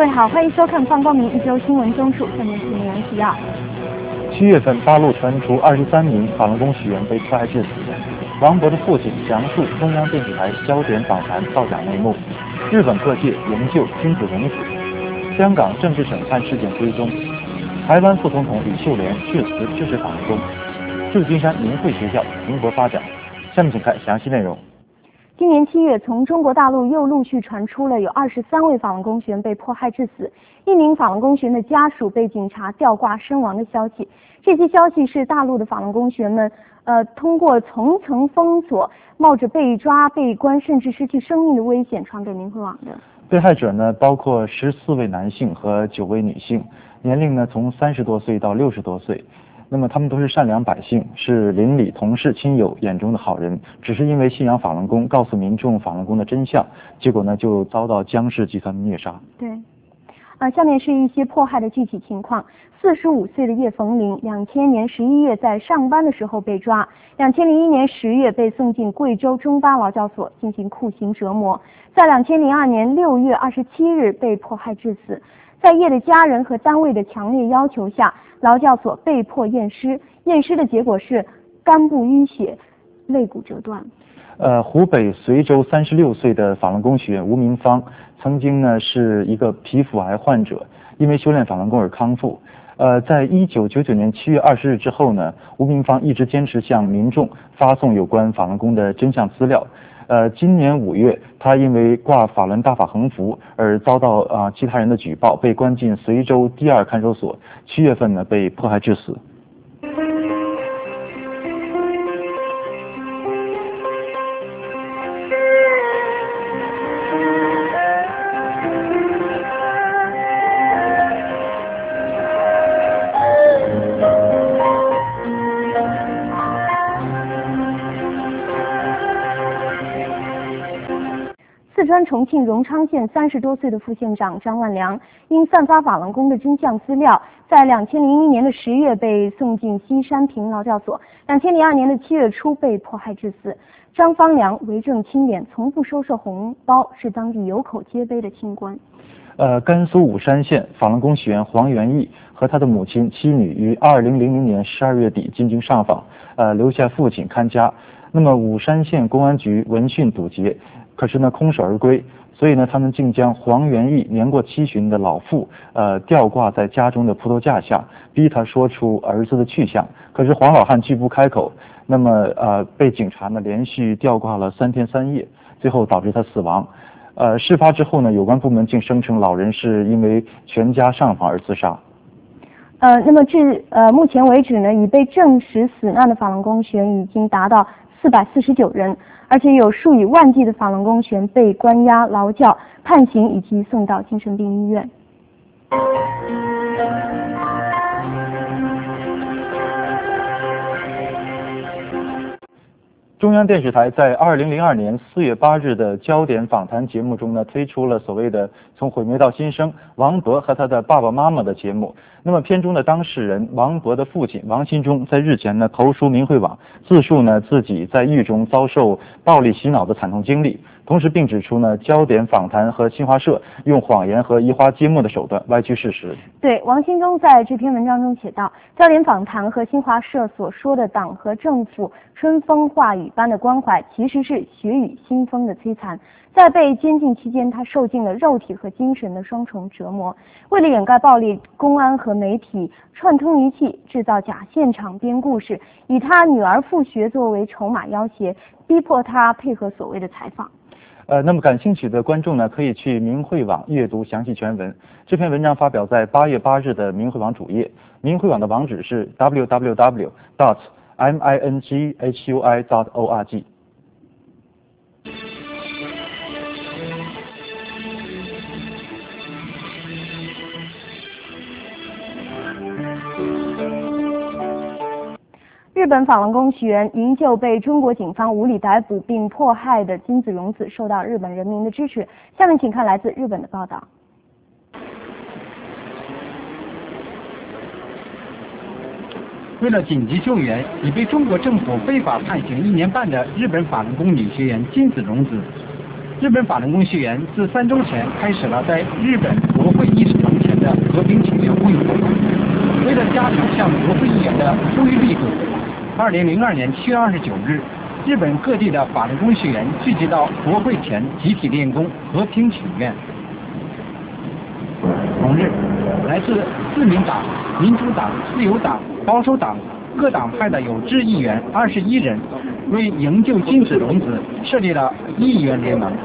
位好，欢迎收看放光明一周新闻综述，下面是内容提要。 7月份，大陆传出23名法轮功学员被迫害致死。王博的父亲详述中央电视台焦点访谈造假内幕。日本各界营救金子荣子。香港政治审判事件追踪。台湾副总统李秀莲致辞支持法轮功。旧金山明慧学校蓬勃发展。下面请看详细内容。 今年7月，从中国大陆又陆续传出了有23位法轮功学员被迫害致死，1名法轮功学员的家属被警察吊挂身亡的消息。这些消息是大陆的法轮功学员们通过层层封锁，冒着被抓、被关甚至失去生命的危险传给明慧网的。 被害者呢，包括14位男性和9位女性，年龄呢从30多岁到60多岁。那么他们都是善良百姓，是邻里、同事、亲友眼中的好人，只是因为信仰法轮功，告诉民众法轮功的真相，结果呢就遭到江氏集团的虐杀。 对，下面是一些迫害的具体情况。45岁的叶逢林，2000年11月在上班的时候被抓，2001年10月被送进贵州中巴劳教所进行酷刑折磨，在2002年6月27日被迫害致死。在叶的家人和单位的强烈要求下，劳教所被迫验尸，验尸的结果是肝部淤血、肋骨折断。 湖北随州36岁的法轮功学员吴明芳，曾经呢是一个皮肤癌患者，因为修炼法轮功而康复。在1999年7月20日之后呢，吴明芳一直坚持向民众发送有关法轮功的真相资料。今年5月，他因为挂法轮大法横幅而遭到其他人的举报，被关进随州第2看守所。7月份呢被迫害致死。 四川重庆荣昌县30多岁的副县长张万良，因散发法轮功的真相资料，在2001年的10月被送进西山坪劳教所，2002年的7月初被迫害致死。张方良为政清廉，从不收受红包，是当地有口皆碑的清官。 甘肃武山县法轮功学员黄元义和他的母亲妻女于2000年12月底进京上访，留下父亲看家。那么武山县公安局闻讯堵截，可是呢空手而归，所以呢他们竟将黄元义年过70旬的老父吊挂在家中的葡萄架下，逼他说出儿子的去向。可是黄老汉拒不开口，那么被警察呢连续吊挂了3天3夜，最后导致他死亡。事发之后呢，有关部门竟声称老人是因为全家上访而自杀。 那么至目前为止呢，已被证实死难的法轮功学员已经达到449人，而且有数以万计的法轮功学员被关押、劳教、判刑以及送到精神病医院。 中央电视台在2002年4月8日的焦点访谈节目中呢，推出了所谓的从毁灭到新生王博和他的爸爸妈妈的节目。那么片中的当事人王博的父亲王新忠在日前呢投书明慧网，自述呢自己在狱中遭受暴力洗脑的惨痛经历，同时并指出呢焦点访谈和新华社用谎言和移花接木的手段歪曲事实。 对，王新忠在这篇文章中写道，焦点访谈和新华社所说的党和政府春风化雨般的关怀，其实是血雨腥风的摧残。在被监禁期间，他受尽了肉体和精神的双重折磨。为了掩盖暴力，公安和媒体串通一气，制造假现场编故事，以他女儿复学作为筹码要挟，逼迫他配合所谓的采访。 那么感兴趣的观众呢，可以去明慧网阅读详细全文。这篇文章发表在8月8日的明慧网主页。明慧网的网址是 www.minghui.org。 日本法轮功学员营救被中国警方无理逮捕并迫害的金子荣子受到日本人民的支持。下面请看来自日本的报道。 为了紧急救援，已被中国政府非法判刑1年半的日本法轮功女学员金子荣子， 日本法轮功学员自3周前开始了在日本国会议事堂前的和平请愿会议活动。为了加强向国会议员的呼吁力度，2002年7月29日，日本各地的法轮功学员聚集到国会前集体练功和平请愿。同日，来自自民党、民主党、自由党、保守党各党派的有志议员21人，为营救金子荣子设立了议员联盟。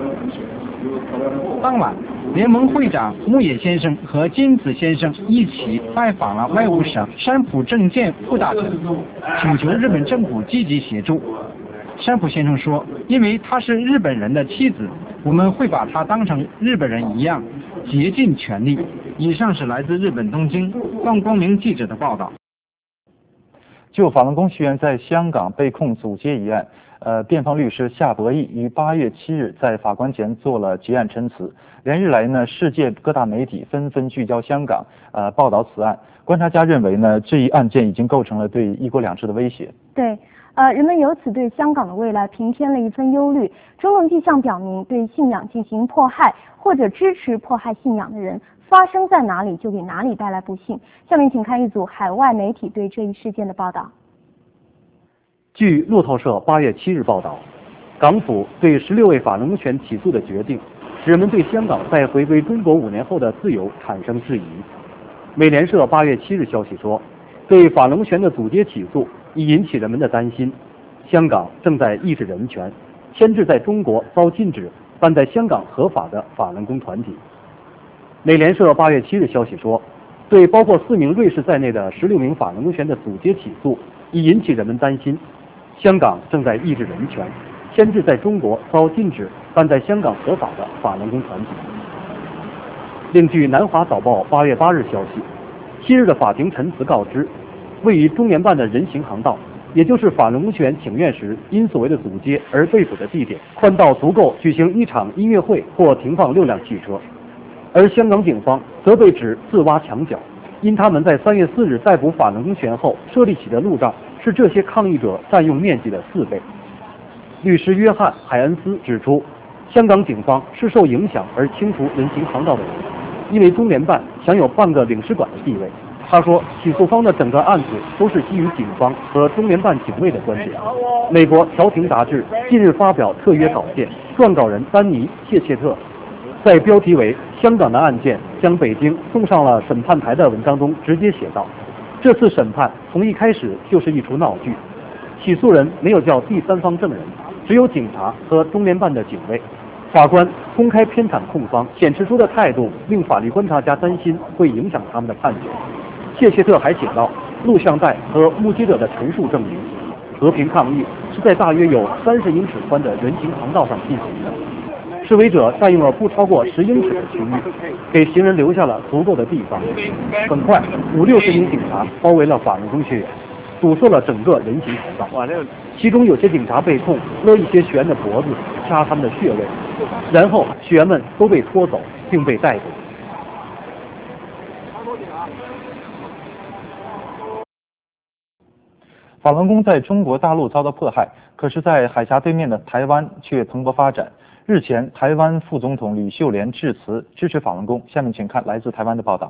当晚，联盟会长木野先生和金子先生一起拜访了外务省山浦正健副大臣，请求日本政府积极协助。山浦先生说，因为她是日本人的妻子，我们会把她当成日本人一样，竭尽全力。以上是来自日本东京万光明记者的报道。 就法轮功学员在香港被控阻街一案，辩方律师夏博义于8月7日在法官前做了结案陈词。连日来呢，世界各大媒体纷纷聚焦香港，报道此案。观察家认为呢，这一案件已经构成了对一国两制的威胁。 对。人们由此对香港的未来平添了一份忧虑。种种迹象表明，对信仰进行迫害或者支持迫害信仰的人，发生在哪里就给哪里带来不幸。下面请看一组海外媒体对这一事件的报道。 据路透社8月7日报道，港府对16位法轮功学员起诉的决定，使人们对香港在回归中国5年后的自由产生质疑。美联社8月7日消息说，对法轮功学员的阻街起诉已引起人们的担心，香港正在抑制人权，牵制在中国遭禁止但在香港合法的法轮功团体。美联社8月7日消息说，对包括4名瑞士在内的16名法轮功学员的阻街起诉已引起人们担心，香港正在抑制人权，牵制在中国遭禁止但在香港合法的法轮功团体。另据南华早报8月8日消息，7日的法庭陈词告知，位于中联办的人行航道，也就是法轮功学员请愿时因所谓的阻街而被捕的地点，宽到足够举行一场音乐会或停放6辆汽车。而香港警方则被指自挖墙脚，因他们在3月4日逮捕法轮功学员后设立起的路障是这些抗议者占用面积的4倍。律师约翰·海恩斯指出，香港警方是受影响而清除人行航道的人，因为中联办享有半个领事馆的地位。他说，起诉方的整个案子都是基于警方和中联办警卫的观点。美国调停杂志近日发表特约稿件，撰稿人丹尼·谢切特在标题为“香港的案件将北京送上了审判台”的文章中直接写道，这次审判从一开始就是一出闹剧，起诉人没有叫第三方证人，只有警察和中联办的警卫。法官公开偏袒控方，显示出的态度令法律观察家担心会影响他们的判决。谢切特还写道，录像带和目击者的陈述证明，和平抗议是在大约有30英尺宽的人行航道上进行的。示威者占用了不超过10英尺的区域，给行人留下了足够的地方。很快，50-60名警察包围了法轮功学员，堵塞了整个人行航道。其中有些警察被控勒一些学员的脖子，掐他们的穴位，然后学员们都被拖走并被逮捕。 法轮功在中国大陆遭到迫害，可是在海峡对面的台湾却蓬勃发展。日前，台湾副总统吕秀莲致辞支持法轮功。下面请看来自台湾的报道。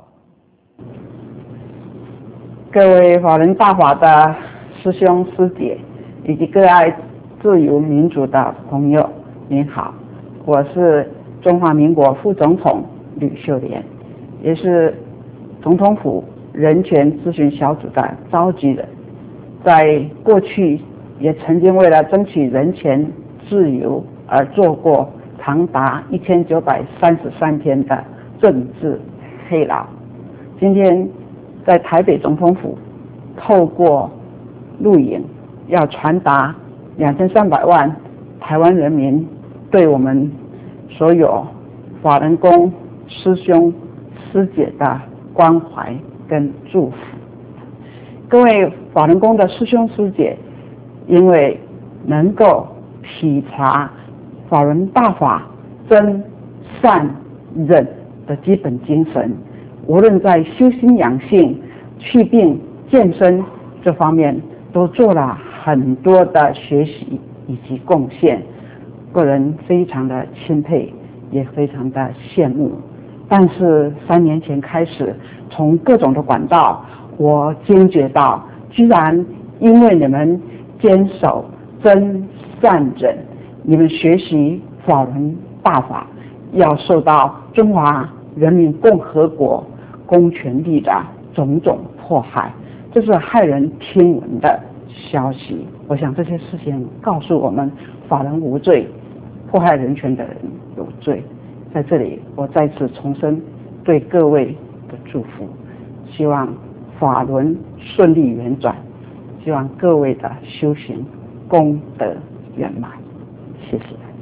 各位法轮大法的师兄师姐以及各爱自由民主的朋友，您好，我是中华民国副总统吕秀莲，也是总统府人权咨询小组的召集人。在过去也曾经为了争取人权自由而做过长达1933天的政治黑劳。今天在台北总统府透过录影，要传达2300万台湾人民对我们所有法轮功师兄师姐的关怀跟祝福。各位法轮功的师兄师姐，因为能够体察法轮大法真善忍的基本精神，无论在修心养性、祛病健身这方面都做了很多的学习以及贡献。 个人非常的钦佩，也非常的羡慕。但是3年前开始，从各种的管道，我坚决到，居然因为你们坚守真善忍，你们学习法轮大法，要受到中华人民共和国公权力的种种迫害，这是骇人听闻的消息。我想这些事情告诉我们，法人无罪，迫害人权的人有罪。在这里，我再次重申对各位的祝福，希望法轮顺利圆转，希望各位的修行功德圆满。谢谢。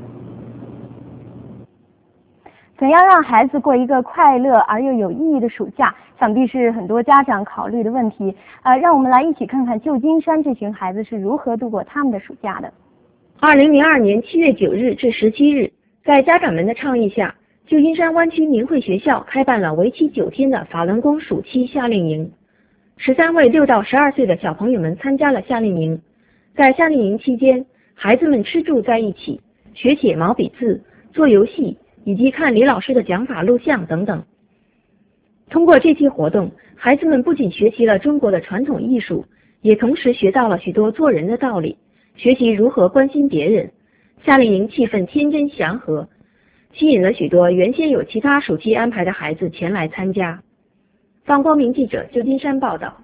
怎样让孩子过一个快乐而又有意义的暑假，想必是很多家长考虑的问题。让我们来一起看看旧金山这群孩子是如何度过他们的暑假的。 2002年7月9日至17日，在家长们的倡议下，旧金山湾区明慧学校开办了为期9天的法轮功暑期夏令营。13位6到12岁的小朋友们参加了夏令营。在夏令营期间，孩子们吃住在一起，学写毛笔字，做游戏，以及看李老师的讲法录像等等。通过这些活动，孩子们不仅学习了中国的传统艺术，也同时学到了许多做人的道理，学习如何关心别人。夏令营气氛天真祥和，吸引了许多原先有其他暑期安排的孩子前来参加。方光明记者旧金山报道。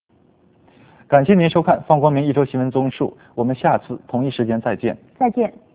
感谢您收看方光明一周新闻综述，我们下次同一时间再见。 再见。